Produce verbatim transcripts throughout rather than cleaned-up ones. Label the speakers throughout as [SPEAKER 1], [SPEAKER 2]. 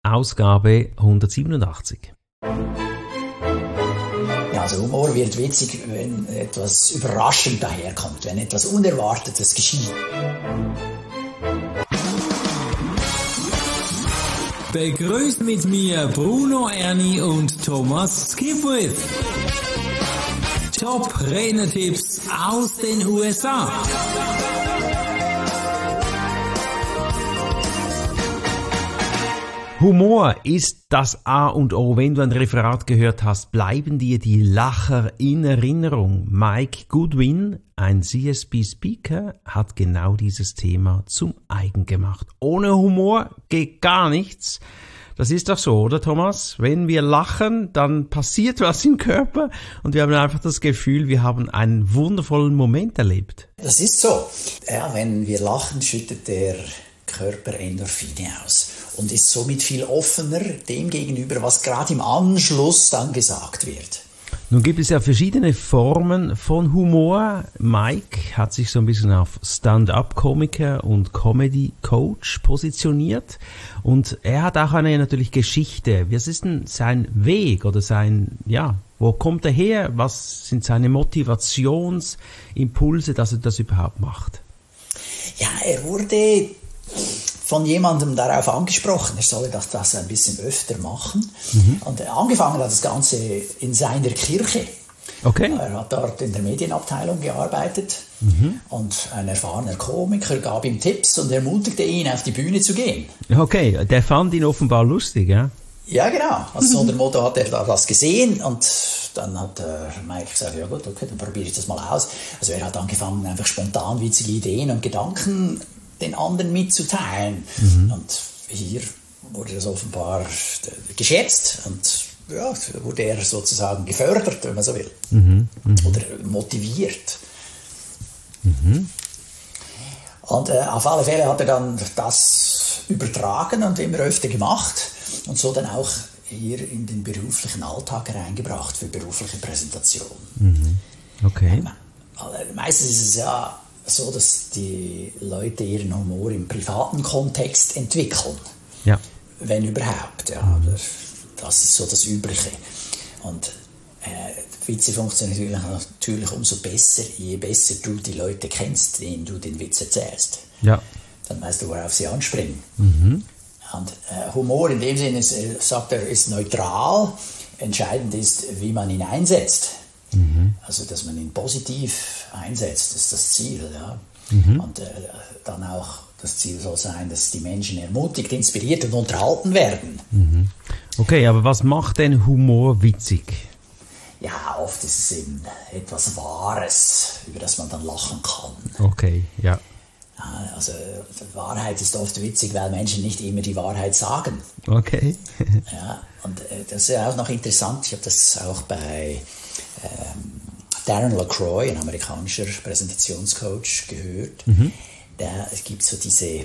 [SPEAKER 1] Ausgabe hundertsiebenundachtzig.
[SPEAKER 2] Ja, also Humor wird witzig, wenn etwas überraschend daherkommt, wenn etwas Unerwartetes geschieht.
[SPEAKER 3] Begrüßt mit mir Bruno Erni und Thomas Skipwith. Top-Redner-Tipps aus den U S A.
[SPEAKER 1] Humor ist das A und O. Wenn du ein Referat gehört hast, bleiben dir die Lacher in Erinnerung. Mike Goodwin, ein C S P-Speaker, hat genau dieses Thema zum eigen gemacht. Ohne Humor geht gar nichts. Das ist doch so, oder Thomas? Wenn wir lachen, dann passiert was im Körper und wir haben einfach das Gefühl, wir haben einen wundervollen Moment erlebt.
[SPEAKER 2] Das ist so. Ja, wenn wir lachen, schüttet der Körper Endorphine aus und ist somit viel offener dem gegenüber, was gerade im Anschluss dann gesagt wird.
[SPEAKER 1] Nun gibt es ja verschiedene Formen von Humor. Mike hat sich so ein bisschen auf Stand-up-Komiker und Comedy-Coach positioniert und er hat auch eine natürlich Geschichte. Was ist denn sein Weg oder sein, ja, wo kommt er her? Was sind seine Motivationsimpulse, dass er das überhaupt macht?
[SPEAKER 2] Ja, er wurde von jemandem darauf angesprochen, er solle das, das ein bisschen öfter machen. Mhm. Und angefangen hat das Ganze in seiner Kirche.
[SPEAKER 1] Okay.
[SPEAKER 2] Er hat dort in der Medienabteilung gearbeitet
[SPEAKER 1] mhm.
[SPEAKER 2] und ein erfahrener Komiker gab ihm Tipps und ermutigte ihn, auf die Bühne zu gehen.
[SPEAKER 1] Okay, der fand ihn offenbar lustig, ja?
[SPEAKER 2] Ja, genau. Also so unter dem Motto hat er da das gesehen und dann hat äh, Mike gesagt, ja gut, okay, dann probiere ich das mal aus. Also er hat angefangen, einfach spontan witzige Ideen und Gedanken den anderen mitzuteilen. Mhm. Und hier wurde das offenbar geschätzt und ja, wurde er sozusagen gefördert, wenn man so will.
[SPEAKER 1] Mhm. Mhm.
[SPEAKER 2] Oder motiviert.
[SPEAKER 1] Mhm.
[SPEAKER 2] Und äh, auf alle Fälle hat er dann das übertragen und immer öfter gemacht und so dann auch hier in den beruflichen Alltag reingebracht für berufliche Präsentationen.
[SPEAKER 1] Mhm. Okay.
[SPEAKER 2] Äh, meistens ist es ja so, dass die Leute ihren Humor im privaten Kontext entwickeln.
[SPEAKER 1] Ja.
[SPEAKER 2] Wenn überhaupt. Ja. Mhm. Das ist so das Übliche. Und äh, Witze funktionieren natürlich, natürlich umso besser, je besser du die Leute kennst, denen du den Witz erzählst.
[SPEAKER 1] Ja.
[SPEAKER 2] Dann weißt du, worauf sie anspringen.
[SPEAKER 1] Mhm.
[SPEAKER 2] Und äh, Humor in dem Sinne, ist, sagt er, ist neutral. Entscheidend ist, wie man ihn einsetzt. Mhm. Also, dass man ihn positiv einsetzt, ist das Ziel. Ja? Mhm. Und äh, dann auch das Ziel soll sein, dass die Menschen ermutigt, inspiriert und unterhalten werden.
[SPEAKER 1] Mhm. Okay, aber was macht denn Humor witzig?
[SPEAKER 2] Ja, oft ist es eben etwas Wahres, über das man dann lachen kann.
[SPEAKER 1] Okay, ja.
[SPEAKER 2] Also, Wahrheit ist oft witzig, weil Menschen nicht immer die Wahrheit sagen.
[SPEAKER 1] Okay.
[SPEAKER 2] Ja, und äh, das ist ja auch noch interessant. Ich habe das auch bei ähm, Darren LaCroix, ein amerikanischer Präsentationscoach, gehört. Mhm. Da gibt es so diese, äh,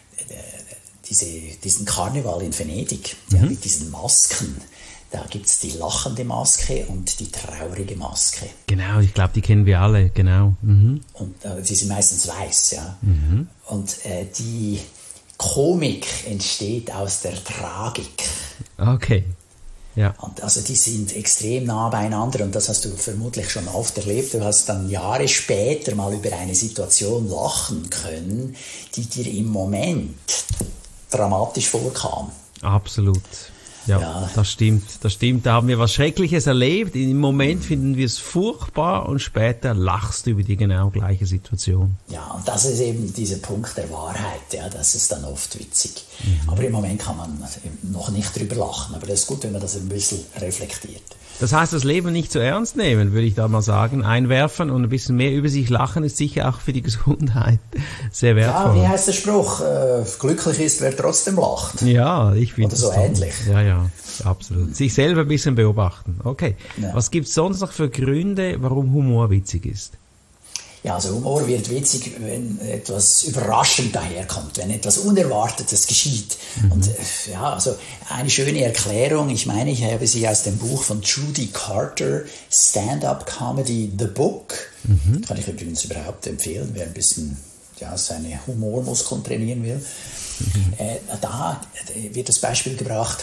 [SPEAKER 2] diese, diesen Karneval in Venedig, mhm. ja, mit diesen Masken. Da gibt es die lachende Maske und die traurige Maske.
[SPEAKER 1] Genau, ich glaube, die kennen wir alle, genau. Mhm.
[SPEAKER 2] Und äh, die sind meistens weiß, ja.
[SPEAKER 1] Mhm.
[SPEAKER 2] Und äh, die Komik entsteht aus der Tragik.
[SPEAKER 1] Okay, ja.
[SPEAKER 2] Und also die sind extrem nah beieinander und das hast du vermutlich schon oft erlebt. Du hast dann Jahre später mal über eine Situation lachen können, die dir im Moment dramatisch vorkam.
[SPEAKER 1] Absolut. Ja, ja, das stimmt, das stimmt. Da haben wir was Schreckliches erlebt. Im Moment finden wir es furchtbar und später lachst du über die genau gleiche Situation.
[SPEAKER 2] Ja, und das ist eben dieser Punkt der Wahrheit. Ja, das ist dann oft witzig. Mhm. Aber im Moment kann man noch nicht drüber lachen. Aber das ist gut, wenn man das ein bisschen reflektiert.
[SPEAKER 1] Das heißt, das Leben nicht zu ernst nehmen, würde ich da mal sagen. Einwerfen und ein bisschen mehr über sich lachen ist sicher auch für die Gesundheit sehr wertvoll.
[SPEAKER 2] Ja, wie heißt der Spruch? Äh, glücklich ist, wer trotzdem lacht.
[SPEAKER 1] Ja, ich finde
[SPEAKER 2] das so toll. Ähnlich.
[SPEAKER 1] Ja, ja, absolut. Sich selber ein bisschen beobachten. Okay.
[SPEAKER 2] Ja.
[SPEAKER 1] Was gibt es sonst noch für Gründe, warum Humor witzig ist?
[SPEAKER 2] Ja, also Humor wird witzig, wenn etwas überraschend daherkommt, wenn etwas Unerwartetes geschieht. Mhm. Und ja, also eine schöne Erklärung, ich meine, ich habe sie aus dem Buch von Judy Carter, Stand-Up Comedy, The Book. Mhm. Kann ich übrigens überhaupt empfehlen, wer ein bisschen ja, seine Humormuskeln trainieren will. Äh, da wird das Beispiel gebracht,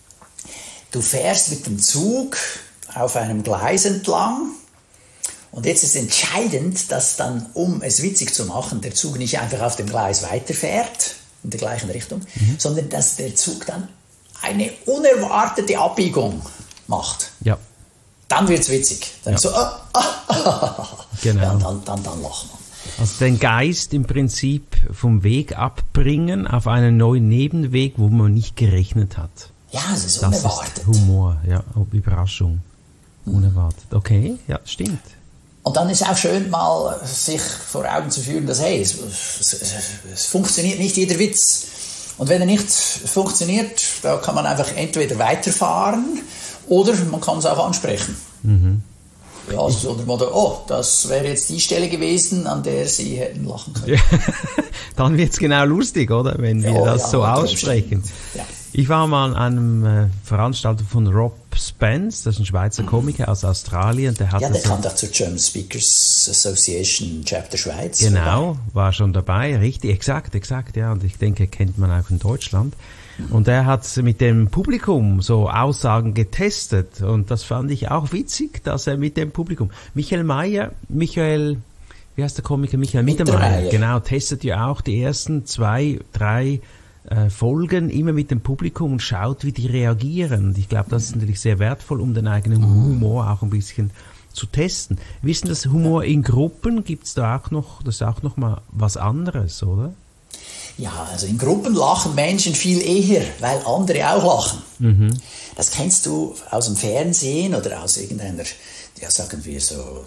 [SPEAKER 2] du fährst mit dem Zug auf einem Gleis entlang und jetzt ist entscheidend, dass dann, um es witzig zu machen, der Zug nicht einfach auf dem Gleis weiterfährt, in der gleichen Richtung, mhm. sondern dass der Zug dann eine unerwartete Abbiegung macht.
[SPEAKER 1] Ja.
[SPEAKER 2] Dann wird es witzig. Dann ja. so, ah, ah, ah,
[SPEAKER 1] genau.
[SPEAKER 2] Ja, dann, dann, dann lacht man.
[SPEAKER 1] Also den Geist im Prinzip vom Weg abbringen auf einen neuen Nebenweg, wo man nicht gerechnet hat.
[SPEAKER 2] Ja, es ist
[SPEAKER 1] das
[SPEAKER 2] unerwartet.
[SPEAKER 1] Ist Humor, ja, Überraschung. Unerwartet. Okay, ja, stimmt.
[SPEAKER 2] Und dann ist es auch schön, mal sich vor Augen zu führen, dass, hey, es, es, es, es funktioniert nicht jeder Witz. Und wenn er nicht funktioniert, da kann man einfach entweder weiterfahren oder man kann es auch ansprechen. Mhm. Ja, also so unter dem Motto, oh, das wäre jetzt die Stelle gewesen, an der Sie hätten lachen können.
[SPEAKER 1] Ja. Dann wird es genau lustig, oder? Wenn wir ja, das ja, so aussprechen. Ja. Ich war mal an einem äh, Veranstaltung von Rob Spence, das ist ein Schweizer Komiker aus Australien. Der hat
[SPEAKER 2] ja, der
[SPEAKER 1] so
[SPEAKER 2] kam doch zur German Speakers Association Chapter Schweiz.
[SPEAKER 1] Genau, dabei. War schon dabei, richtig, exakt, exakt, ja. Und ich denke, kennt man auch in Deutschland. Und er hat mit dem Publikum so Aussagen getestet und das fand ich auch witzig, dass er mit dem Publikum, Michael Mayer, Michael, wie heißt der Komiker, Michael Mittermeier, genau, testet ja auch die ersten zwei, drei äh, Folgen immer mit dem Publikum und schaut, wie die reagieren. Und ich glaube, das ist natürlich sehr wertvoll, um den eigenen Humor auch ein bisschen zu testen. Wissen das Humor in Gruppen, gibt's da auch noch, das ist auch noch mal was anderes, oder?
[SPEAKER 2] Ja, also in Gruppen lachen Menschen viel eher, weil andere auch lachen. Mhm. Das kennst du aus dem Fernsehen oder aus irgendeiner, ja sagen wir so,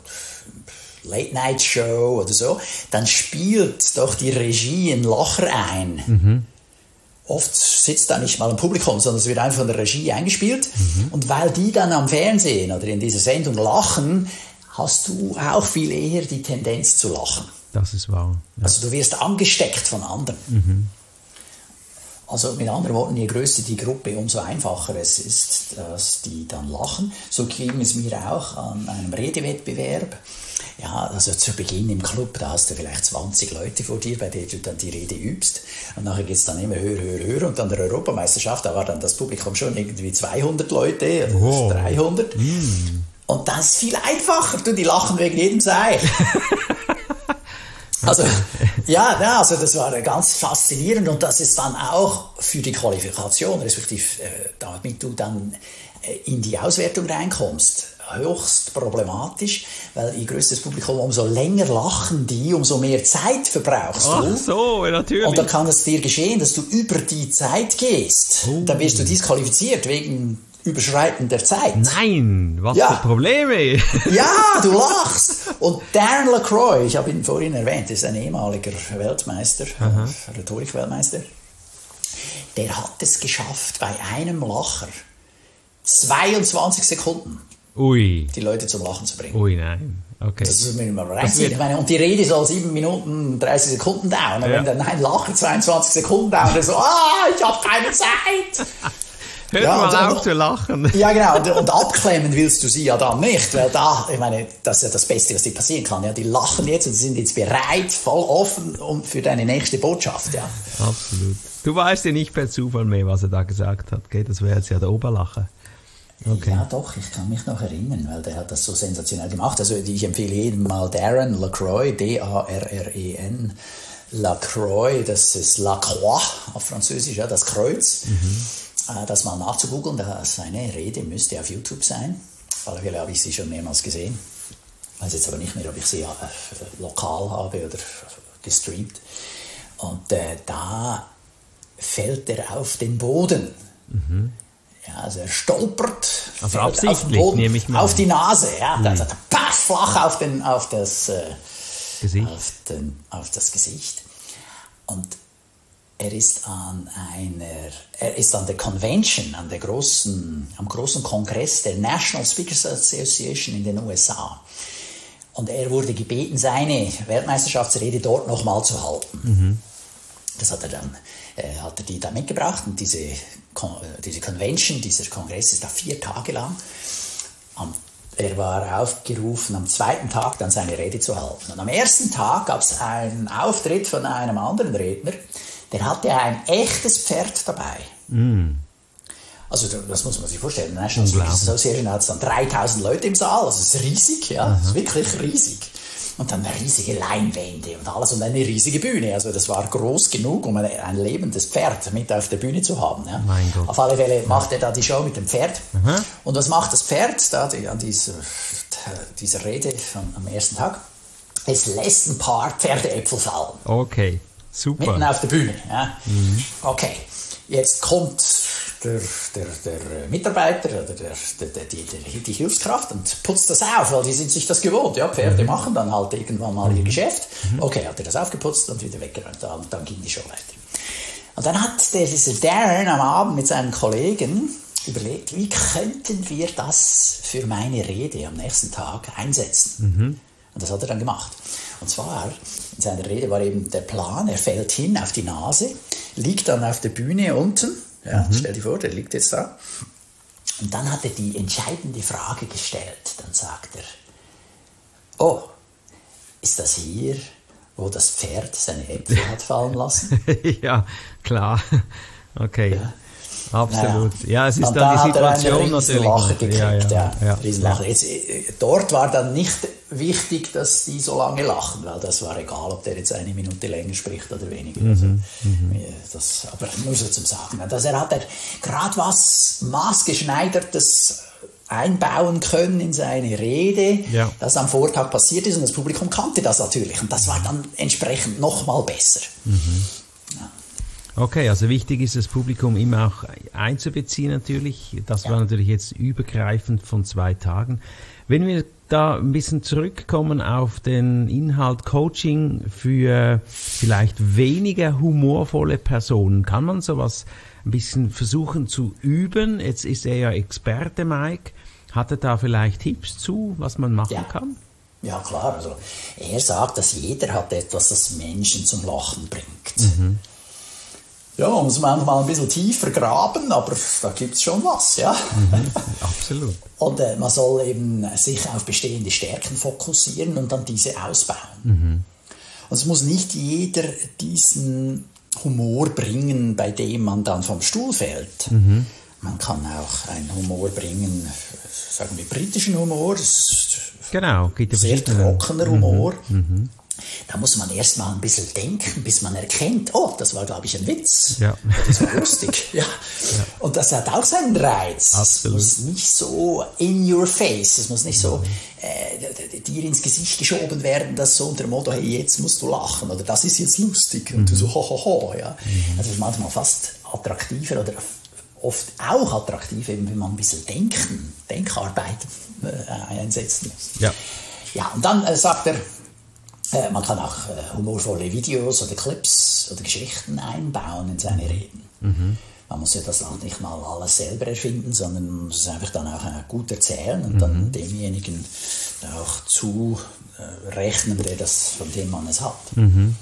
[SPEAKER 2] Late-Night-Show oder so. Dann spielt doch die Regie einen Lacher ein. Mhm. Oft sitzt da nicht mal ein Publikum, sondern es wird einfach von der Regie eingespielt. Mhm. Und weil die dann am Fernsehen oder in dieser Sendung lachen, hast du auch viel eher die Tendenz zu lachen.
[SPEAKER 1] Das ist wahr. Ja.
[SPEAKER 2] Also du wirst angesteckt von anderen. Mhm. Also mit anderen Worten, je größer die Gruppe, umso einfacher es ist, dass die dann lachen. So ging es mir auch an einem Redewettbewerb. Ja, also zu Beginn im Club, da hast du vielleicht zwanzig Leute vor dir, bei denen du dann die Rede übst. Und nachher geht es dann immer höher, höher, höher. Und an der Europameisterschaft, da war dann das Publikum schon irgendwie zweihundert Leute, oh. dreihundert. Mm. Und das ist viel einfacher. Du, die lachen wegen jedem Seich. Also, ja, ja, also das war ganz faszinierend und das ist dann auch für die Qualifikation, respektive äh, damit du dann äh, in die Auswertung reinkommst, höchst problematisch, weil je größer das Publikum, umso länger lachen die, umso mehr Zeit verbrauchst du.
[SPEAKER 1] Ach so, natürlich.
[SPEAKER 2] Und dann kann es dir geschehen, dass du über die Zeit gehst. Oh. Dann wirst du disqualifiziert wegen Überschreiten der Zeit.
[SPEAKER 1] Nein, was ja. für Probleme.
[SPEAKER 2] Ja, du lachst. Und Darren LaCroix, ich habe ihn vorhin erwähnt, ist ein ehemaliger Weltmeister, äh, Rhetorik-Weltmeister. Der hat es geschafft, bei einem Lacher zweiundzwanzig Sekunden
[SPEAKER 1] Ui.
[SPEAKER 2] die Leute zum Lachen zu bringen.
[SPEAKER 1] Ui, nein. Okay.
[SPEAKER 2] Das ist mir mal reinziehen. Ich meine, und die Rede soll sieben Minuten, dreißig Sekunden dauern. Und ja. wenn dann ein Lacher zweiundzwanzig Sekunden dauert, dann so, ah, ich habe keine Zeit.
[SPEAKER 1] Hört ja, mal auf und, zu lachen.
[SPEAKER 2] Ja, genau. Und, und abklemmen willst du sie ja dann nicht, weil da, ich meine, das ist ja das Beste, was dir passieren kann. Ja, die lachen jetzt und sind jetzt bereit, voll offen um, für deine nächste Botschaft. Ja.
[SPEAKER 1] Absolut. Du weißt ja nicht per Zufall mehr, was er da gesagt hat, gell? Das wäre jetzt ja der Oberlacher. Okay.
[SPEAKER 2] Ja, doch, ich kann mich noch erinnern, weil der hat das so sensationell gemacht. Also ich empfehle jedem mal Darren LaCroix, D A R R E N, LaCroix, das ist Lacroix auf Französisch, ja, das Kreuz. Mhm. Das mal nachzugoogeln, seine Rede müsste auf YouTube sein. Auf alle Fälle habe ich sie schon mehrmals gesehen. Ich weiß jetzt aber nicht mehr, ob ich sie äh, lokal habe oder gestreamt. Und äh, da fällt er auf den Boden. Mhm. Ja, also er stolpert
[SPEAKER 1] also absichtlich, auf den Boden, nehme ich mal.
[SPEAKER 2] Auf die Nase. Ja, mhm. Da sagt er, paff, flach auf, den, auf, das, äh,
[SPEAKER 1] Gesicht.
[SPEAKER 2] Auf, den, auf das Gesicht. Und Er ist an einer, er ist an der Convention, an der großen, am großen Kongress der National Speakers Association in den U S A. Und er wurde gebeten, seine Weltmeisterschaftsrede dort nochmal zu halten. Mhm. Das hat er dann, äh, hat er die da mitgebracht. Und diese, diese Convention, dieser Kongress ist da vier Tage lang. Am, er war aufgerufen, am zweiten Tag dann seine Rede zu halten. Und am ersten Tag gab es einen Auftritt von einem anderen Redner, der hatte ein echtes Pferd dabei.
[SPEAKER 1] Mm.
[SPEAKER 2] Also das muss man sich vorstellen. National Speakers Association hat dann dreitausend Leute im Saal, also es ist riesig, ja, es ist wirklich riesig. Und dann riesige Leinwände und alles und eine riesige Bühne. Also das war groß genug, um ein, ein lebendes Pferd mit auf der Bühne zu haben. Ja.
[SPEAKER 1] Mein Gott.
[SPEAKER 2] Auf alle Fälle macht er da die Show mit dem Pferd.
[SPEAKER 1] Mhm.
[SPEAKER 2] Und was macht das Pferd da die, an dieser, dieser Rede von, am ersten Tag? Es lässt ein paar Pferdeäpfel fallen.
[SPEAKER 1] Okay, super.
[SPEAKER 2] Mitten auf der Bühne. Ja. Mhm. Okay, jetzt kommt der, der, der Mitarbeiter oder der, der, der, die, die Hilfskraft und putzt das auf, weil die sind sich das gewohnt. Ja, Pferde mhm. machen dann halt irgendwann mal ihr Geschäft. Mhm. Okay, hat er das aufgeputzt und wieder weggeräumt und dann ging die Show weiter. Und dann hat der, dieser Darren am Abend mit seinen Kollegen überlegt, wie könnten wir das für meine Rede am nächsten Tag einsetzen. Mhm. Und das hat er dann gemacht. Und zwar, in seiner Rede war eben der Plan, er fällt hin auf die Nase, liegt dann auf der Bühne unten. Ja, mhm. Stell dir vor, der liegt jetzt da. Und dann hat er die entscheidende Frage gestellt. Dann sagt er, oh, ist das hier, wo das Pferd seine Äpfel hat fallen lassen?
[SPEAKER 1] Ja, klar. Okay.
[SPEAKER 2] Ja.
[SPEAKER 1] Absolut.
[SPEAKER 2] Naja.
[SPEAKER 1] Ja, es ist
[SPEAKER 2] und
[SPEAKER 1] dann
[SPEAKER 2] da
[SPEAKER 1] die Situation
[SPEAKER 2] hat er
[SPEAKER 1] natürlich.
[SPEAKER 2] Lache gekriegt,
[SPEAKER 1] ja, ja,
[SPEAKER 2] ja,
[SPEAKER 1] ja.
[SPEAKER 2] Riesenlache. Jetzt, dort war dann nicht wichtig, dass die so lange lachen, weil das war egal, ob der jetzt eine Minute länger spricht oder weniger. Mhm, also, mhm. Das, aber nur so zum Sagen. Also er hat gerade was maßgeschneidertes einbauen können in seine Rede,
[SPEAKER 1] ja.
[SPEAKER 2] das am Vortag passiert ist und das Publikum kannte das natürlich und das war dann entsprechend noch mal besser.
[SPEAKER 1] Mhm.
[SPEAKER 2] Ja.
[SPEAKER 1] Okay, also wichtig ist, das Publikum immer auch einzubeziehen natürlich. Das ja. war natürlich jetzt übergreifend von zwei Tagen. Wenn wir da ein bisschen zurückkommen auf den Inhalt Coaching für vielleicht weniger humorvolle Personen, kann man sowas ein bisschen versuchen zu üben? Jetzt ist er ja Experte, Mike. Hat er da vielleicht Tipps zu, was man machen
[SPEAKER 2] ja.
[SPEAKER 1] kann?
[SPEAKER 2] Ja, klar. Also er sagt, dass jeder hat etwas, das Menschen zum Lachen bringt. Mhm. Ja, man muss manchmal ein bisschen tiefer graben, aber da gibt es schon was, ja.
[SPEAKER 1] Mhm, absolut.
[SPEAKER 2] Und äh, man soll eben sich auf bestehende Stärken fokussieren und dann diese ausbauen. Mhm. Und es muss nicht jeder diesen Humor bringen, bei dem man dann vom Stuhl fällt. Mhm. Man kann auch einen Humor bringen, sagen wir britischen Humor,
[SPEAKER 1] genau, geht
[SPEAKER 2] sehr trockener Humor.
[SPEAKER 1] Mhm. Mhm.
[SPEAKER 2] Da muss man erst mal ein bisschen denken, bis man erkennt, oh, das war, glaube ich, ein Witz.
[SPEAKER 1] Ja.
[SPEAKER 2] Das war lustig. Ja. Ja. Und das hat auch seinen Reiz.
[SPEAKER 1] Absolut.
[SPEAKER 2] Es muss nicht so in your face, es muss nicht so äh, dir ins Gesicht geschoben werden, dass so unter dem Motto, hey, jetzt musst du lachen oder das ist jetzt lustig. Und mhm. du so, ho, ho, ho. Ja. Mhm. Also es ist manchmal fast attraktiver oder oft auch attraktiv, eben, wenn man ein bisschen Denken, Denkarbeit äh, einsetzen muss.
[SPEAKER 1] Ja.
[SPEAKER 2] Ja, und dann äh, sagt er, man kann auch äh, humorvolle Videos oder Clips oder Geschichten einbauen in seine Reden. Mhm. Man muss ja das auch nicht mal alles selber erfinden, sondern man muss es einfach dann auch äh, gut erzählen und mhm. dann demjenigen auch zurechnen, der das, von dem man es hat. Mhm.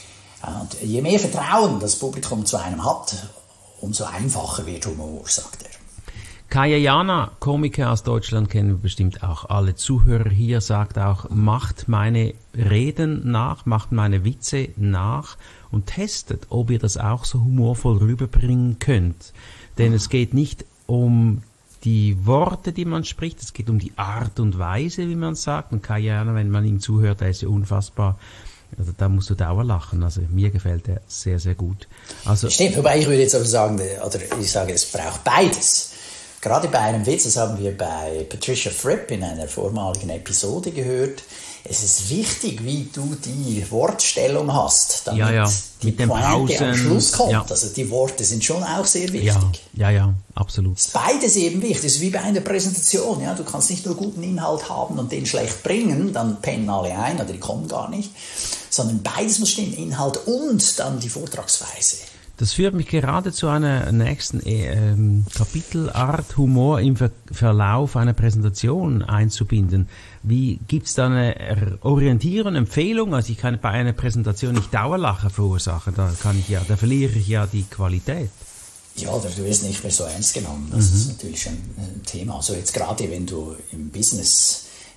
[SPEAKER 2] Und je mehr Vertrauen das Publikum zu einem hat, umso einfacher wird Humor, sagt er.
[SPEAKER 1] Kaya Jana, Komiker aus Deutschland, kennen wir bestimmt auch alle Zuhörer hier, sagt auch, macht meine Reden nach, macht meine Witze nach und testet, ob ihr das auch so humorvoll rüberbringen könnt. Denn es geht nicht um die Worte, die man spricht, es geht um die Art und Weise, wie man sagt. Und Kaya Jana, wenn man ihm zuhört, der ist ja unfassbar. Also da musst du dauer lachen. Also mir gefällt er sehr, sehr gut. Also,
[SPEAKER 2] stimmt, wobei ich würde jetzt aber sagen, oder ich sage, es braucht beides. Gerade bei einem Witz, das haben wir bei Patricia Fripp in einer vormaligen Episode gehört, es ist wichtig, wie du die Wortstellung hast, damit
[SPEAKER 1] ja, ja.
[SPEAKER 2] die
[SPEAKER 1] Mit den
[SPEAKER 2] Pointe
[SPEAKER 1] Pausen,
[SPEAKER 2] am Schluss kommt.
[SPEAKER 1] Ja.
[SPEAKER 2] Also die Worte sind schon auch sehr wichtig.
[SPEAKER 1] Ja, ja, ja, absolut.
[SPEAKER 2] Es ist beides eben wichtig. Es ist wie bei einer Präsentation. Ja? Du kannst nicht nur guten Inhalt haben und den schlecht bringen, dann pennen alle ein oder die kommen gar nicht, sondern beides muss stimmen, Inhalt und dann die Vortragsweise.
[SPEAKER 1] Das führt mich gerade zu einer nächsten ähm, Kapitelart, Humor im Ver- Verlauf einer Präsentation einzubinden. Wie gibt's da eine Orientierung, Empfehlung? Also ich kann bei einer Präsentation nicht Dauerlacher verursachen, da kann ich ja, da verliere ich ja die Qualität.
[SPEAKER 2] Ja, oder du wirst nicht mehr so ernst genommen. Das mhm. ist natürlich schon ein Thema. Also jetzt gerade, wenn du im Business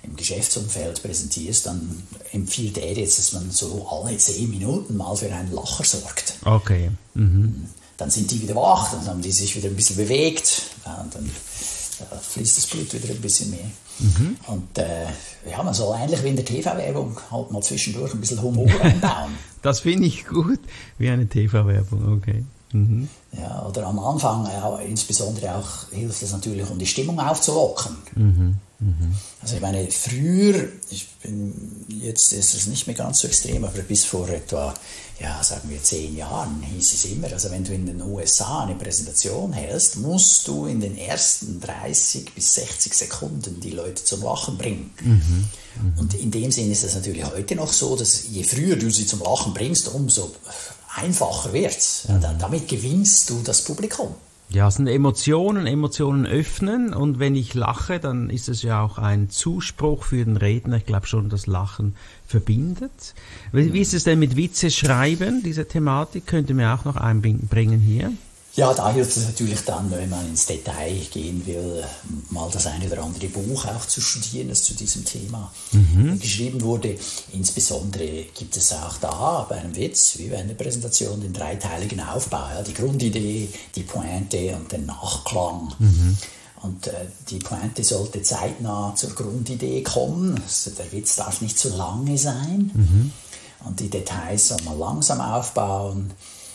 [SPEAKER 2] im Geschäftsumfeld präsentierst, dann empfiehlt er jetzt, dass man so alle zehn Minuten mal für einen Lacher sorgt.
[SPEAKER 1] Okay. Mhm.
[SPEAKER 2] Dann sind die wieder wach, dann haben die sich wieder ein bisschen bewegt, und dann äh, fließt das Blut wieder ein bisschen mehr. Mhm. Und äh, ja, man soll ähnlich wie in der T V-Werbung halt mal zwischendurch ein bisschen Humor einbauen.
[SPEAKER 1] Das finde ich gut, wie eine T V-Werbung, okay. Mhm.
[SPEAKER 2] Ja, oder am Anfang, ja, insbesondere auch hilft es natürlich, um die Stimmung aufzulockern.
[SPEAKER 1] Mhm. Mhm.
[SPEAKER 2] Also ich meine, früher, ich bin, jetzt ist es nicht mehr ganz so extrem, aber bis vor etwa, ja, sagen wir zehn Jahren hieß es immer, also wenn du in den U S A eine Präsentation hältst, musst du in den ersten dreißig bis sechzig Sekunden die Leute zum Lachen bringen. Mhm. Mhm. Und in dem Sinne ist es natürlich heute noch so, dass je früher du sie zum Lachen bringst, umso einfacher wird's. Ja, damit gewinnst du das Publikum.
[SPEAKER 1] Ja, es sind Emotionen, Emotionen öffnen, und wenn ich lache, dann ist es ja auch ein Zuspruch für den Redner. Ich glaube schon, dass Lachen verbindet. Wie, wie ist es denn mit Witze schreiben, diese Thematik? Könnt ihr mir auch noch einbringen hier?
[SPEAKER 2] Ja, da hilft es natürlich dann, wenn man ins Detail gehen will, mal das eine oder andere Buch auch zu studieren, das zu diesem Thema mhm. geschrieben wurde. Insbesondere gibt es auch da bei einem Witz, wie bei einer Präsentation, den dreiteiligen Aufbau. Ja, die Grundidee, die Pointe und den Nachklang. Mhm. Und äh, die Pointe sollte zeitnah zur Grundidee kommen. Also der Witz darf nicht zu lange sein. Mhm. Und die Details soll man langsam aufbauen.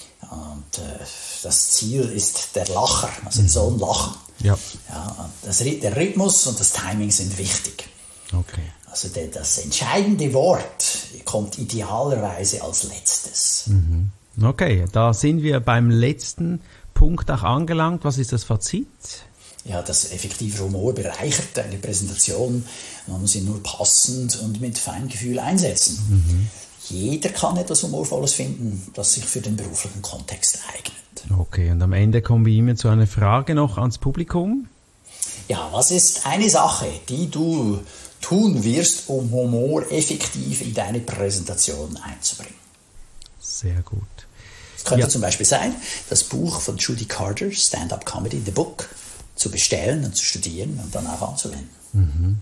[SPEAKER 2] Und äh, das Ziel ist der Lacher, also die sollen lachen. Ja. Ja, das, der Rhythmus und das Timing sind wichtig.
[SPEAKER 1] Okay.
[SPEAKER 2] Also der, das entscheidende Wort kommt idealerweise als letztes.
[SPEAKER 1] Mhm. Okay, da sind wir beim letzten Punkt auch angelangt. Was ist das Fazit?
[SPEAKER 2] Ja, das effektive Humor bereichert eine Präsentation. Man muss ihn nur passend und mit Feingefühl einsetzen. Mhm. Jeder kann etwas Humorvolles finden, das sich für den beruflichen Kontext eignet.
[SPEAKER 1] Okay, und am Ende kommen wir immer zu einer Frage noch ans Publikum.
[SPEAKER 2] Ja, was ist eine Sache, die du tun wirst, um Humor effektiv in deine Präsentation einzubringen?
[SPEAKER 1] Sehr gut.
[SPEAKER 2] Es könnte
[SPEAKER 1] ja.
[SPEAKER 2] zum Beispiel sein, das Buch von Judy Carter, Stand-Up Comedy, The Book, zu bestellen und zu studieren und dann auch anzuwenden.
[SPEAKER 1] Mhm.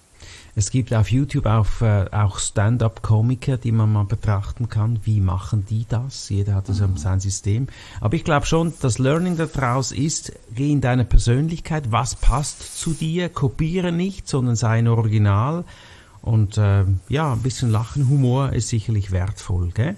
[SPEAKER 1] Es gibt auf YouTube auch, äh, auch Stand-up-Komiker, die man mal betrachten kann. Wie machen die das? Jeder hat so sein System. Aber ich glaube schon, das Learning daraus ist, geh in deine Persönlichkeit, was passt zu dir, kopiere nicht, sondern sei ein Original. Und äh, ja, ein bisschen Lachen, Humor ist sicherlich wertvoll, gell?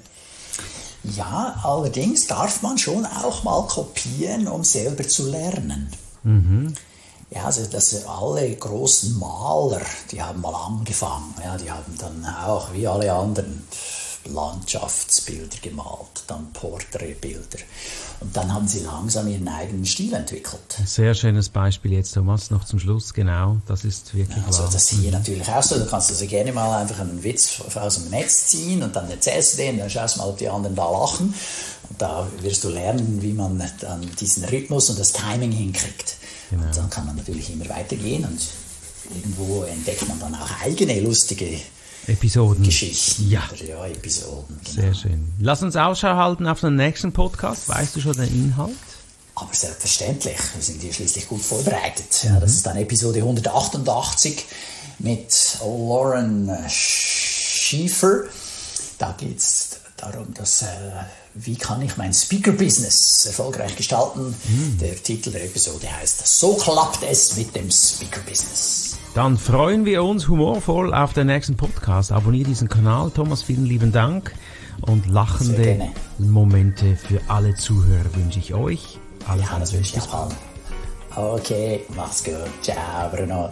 [SPEAKER 2] Ja, allerdings darf man schon auch mal kopieren, um selber zu lernen.
[SPEAKER 1] Mhm.
[SPEAKER 2] Ja, also das, alle großen Maler, die haben mal angefangen, ja, die haben dann auch, wie alle anderen, Landschaftsbilder gemalt, dann Porträtbilder. Und dann haben sie langsam ihren eigenen Stil entwickelt.
[SPEAKER 1] Sehr schönes Beispiel jetzt, Thomas, noch zum Schluss, genau, das ist wirklich
[SPEAKER 2] ja, also
[SPEAKER 1] wahr.
[SPEAKER 2] Das hier natürlich auch so, du kannst also gerne mal einfach einen Witz aus dem Netz ziehen und dann erzählst du den, dann schaust du mal, ob die anderen da lachen. Und da wirst du lernen, wie man dann diesen Rhythmus und das Timing hinkriegt. Genau. Und dann kann man natürlich immer weitergehen und irgendwo entdeckt man dann auch eigene lustige
[SPEAKER 1] Episoden.
[SPEAKER 2] Geschichten.
[SPEAKER 1] Ja.
[SPEAKER 2] Oder ja, Episoden. Genau.
[SPEAKER 1] Sehr schön. Lass uns Ausschau halten auf den nächsten Podcast. Weißt du schon den Inhalt?
[SPEAKER 2] Aber selbstverständlich. Wir sind hier schließlich gut vorbereitet. Mhm. Ja, das ist dann Episode hundertachtundachtzig mit Lauren Schiefer. Da geht es darum, dass, äh, wie kann ich mein Speaker-Business erfolgreich gestalten. Mhm. Der Titel der Episode heißt So klappt es mit dem Speaker-Business.
[SPEAKER 1] Dann freuen wir uns humorvoll auf den nächsten Podcast. Abonniere diesen Kanal. Thomas, vielen lieben Dank. Und lachende Momente für alle Zuhörer wünsche ich euch. Alles
[SPEAKER 2] ja, das wünsche ich auch allen. Okay, mach's gut. Ciao, Bruno.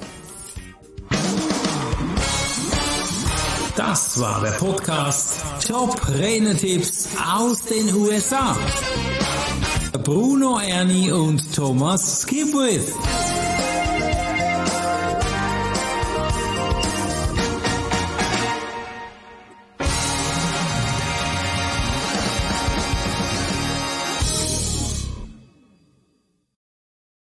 [SPEAKER 3] Das war der Podcast Top-Renetipps aus den U S A. Bruno Erni und Thomas Skipwith.